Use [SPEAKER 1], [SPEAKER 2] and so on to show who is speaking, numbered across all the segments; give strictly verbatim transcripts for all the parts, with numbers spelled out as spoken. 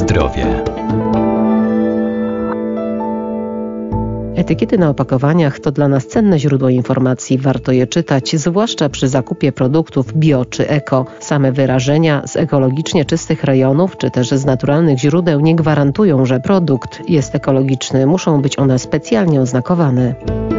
[SPEAKER 1] zdrowie.
[SPEAKER 2] Etykiety na opakowaniach to dla nas cenne źródło informacji. Warto je czytać, zwłaszcza przy zakupie produktów bio czy eko. Same wyrażenia z ekologicznie czystych rejonów czy też z naturalnych źródeł nie gwarantują, że produkt jest ekologiczny. Muszą być one specjalnie oznakowane.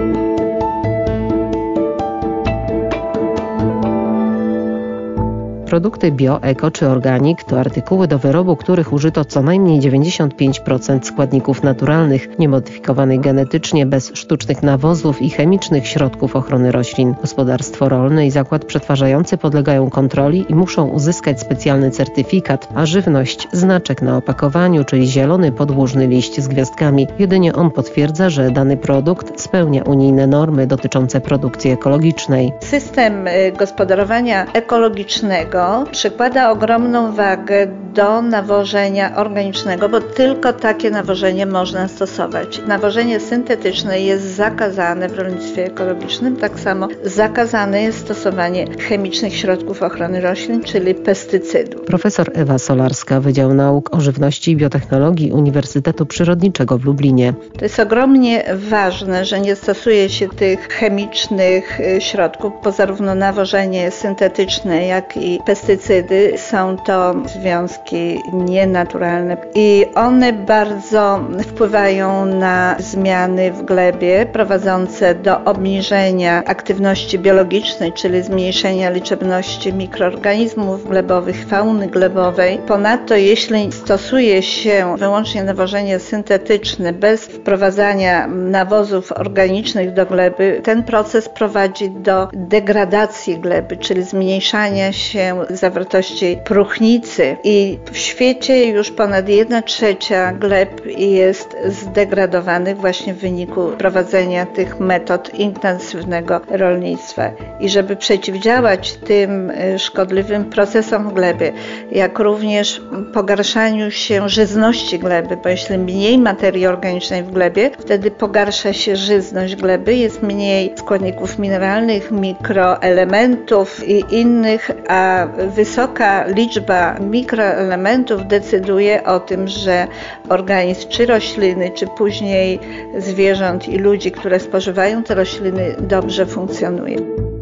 [SPEAKER 2] Produkty bio, eko czy organik to artykuły do wyrobu, których użyto co najmniej dziewięćdziesiąt pięć procent składników naturalnych, niemodyfikowanych genetycznie, bez sztucznych nawozów i chemicznych środków ochrony roślin. Gospodarstwo rolne i zakład przetwarzający podlegają kontroli i muszą uzyskać specjalny certyfikat, a żywność znaczek na opakowaniu, czyli zielony podłużny liść z gwiazdkami. Jedynie on potwierdza, że dany produkt spełnia unijne normy dotyczące produkcji ekologicznej.
[SPEAKER 3] System gospodarowania ekologicznego przykłada ogromną wagę do nawożenia organicznego, bo tylko takie nawożenie można stosować. Nawożenie syntetyczne jest zakazane w rolnictwie ekologicznym, tak samo zakazane jest stosowanie chemicznych środków ochrony roślin, czyli pestycydów.
[SPEAKER 2] Profesor Ewa Solarska, Wydział Nauk o Żywności i Biotechnologii Uniwersytetu Przyrodniczego w Lublinie.
[SPEAKER 3] To jest ogromnie ważne, że nie stosuje się tych chemicznych środków, bo zarówno nawożenie syntetyczne, jak i pestycydy są to związki nienaturalne i one bardzo wpływają na zmiany w glebie prowadzące do obniżenia aktywności biologicznej, czyli zmniejszenia liczebności mikroorganizmów glebowych, fauny glebowej. Ponadto jeśli stosuje się wyłącznie nawożenie syntetyczne bez wprowadzania nawozów organicznych do gleby, ten proces prowadzi do degradacji gleby, czyli zmniejszania się zawartości próchnicy i w świecie już ponad jedna trzecia gleb jest zdegradowanych właśnie w wyniku prowadzenia tych metod intensywnego rolnictwa. I żeby przeciwdziałać tym szkodliwym procesom w glebie, jak również pogarszaniu się żyzności gleby, bo jeśli mniej materii organicznej w glebie, wtedy pogarsza się żyzność gleby, jest mniej składników mineralnych, mikroelementów i innych, a wysoka liczba mikroelementów decyduje o tym, że organizm czy rośliny, czy później zwierząt i ludzi, które spożywają te rośliny, dobrze funkcjonuje.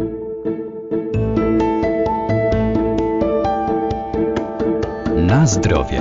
[SPEAKER 1] Na zdrowie.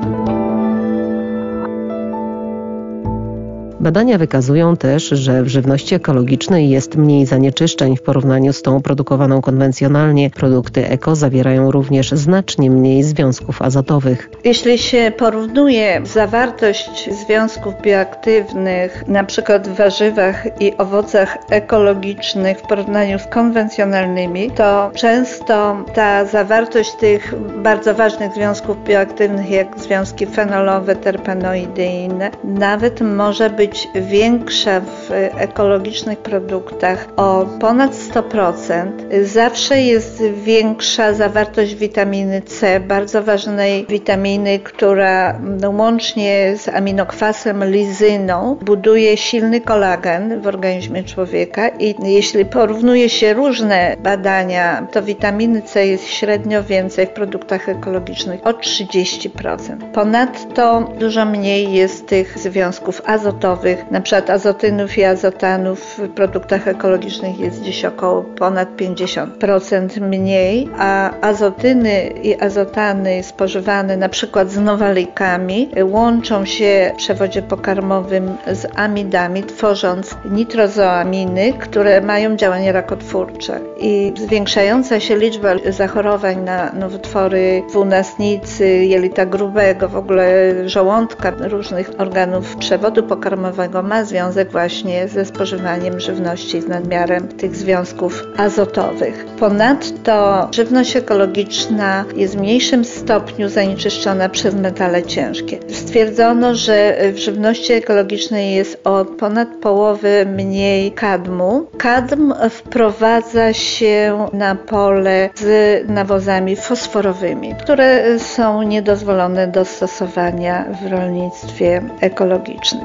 [SPEAKER 2] Badania wykazują też, że w żywności ekologicznej jest mniej zanieczyszczeń w porównaniu z tą produkowaną konwencjonalnie. Produkty eko zawierają również znacznie mniej związków azotowych.
[SPEAKER 3] Jeśli się porównuje zawartość związków bioaktywnych na przykład w warzywach i owocach ekologicznych w porównaniu z konwencjonalnymi, to często ta zawartość tych bardzo ważnych związków bioaktywnych, jak związki fenolowe, terpenoidy i inne, nawet może być większa w ekologicznych produktach o ponad sto procent. Zawsze jest większa zawartość witaminy C, bardzo ważnej witaminy, która łącznie z aminokwasem lizyną buduje silny kolagen w organizmie człowieka i jeśli porównuje się różne badania, to witaminy C jest średnio więcej w produktach ekologicznych o trzydzieści procent. Ponadto dużo mniej jest tych związków azotowych, na przykład azotynów i azotanów w produktach ekologicznych jest dziś około ponad pięćdziesiąt procent mniej, a azotyny i azotany spożywane na przykład z nowalikami łączą się w przewodzie pokarmowym z amidami, tworząc nitrozoaminy, które mają działanie rakotwórcze. I zwiększająca się liczba zachorowań na nowotwory dwunastnicy, jelita grubego, w ogóle żołądka, różnych organów przewodu pokarmowego ma związek właśnie ze spożywaniem żywności z nadmiarem tych związków azotowych. Ponadto żywność ekologiczna jest w mniejszym stopniu zanieczyszczona przez metale ciężkie. Stwierdzono, że w żywności ekologicznej jest o ponad połowę mniej kadmu. Kadm wprowadza się na pole z nawozami fosforowymi, które są niedozwolone do stosowania w rolnictwie ekologicznym.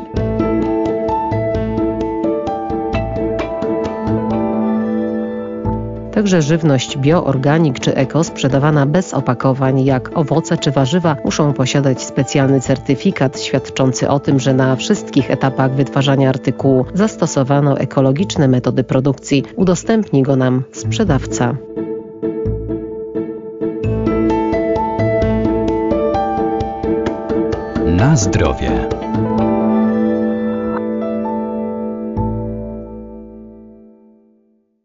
[SPEAKER 2] Także żywność bioorganik czy eko sprzedawana bez opakowań, jak owoce czy warzywa, muszą posiadać specjalny certyfikat świadczący o tym, że na wszystkich etapach wytwarzania artykułu zastosowano ekologiczne metody produkcji. Udostępni go nam sprzedawca.
[SPEAKER 1] Na zdrowie.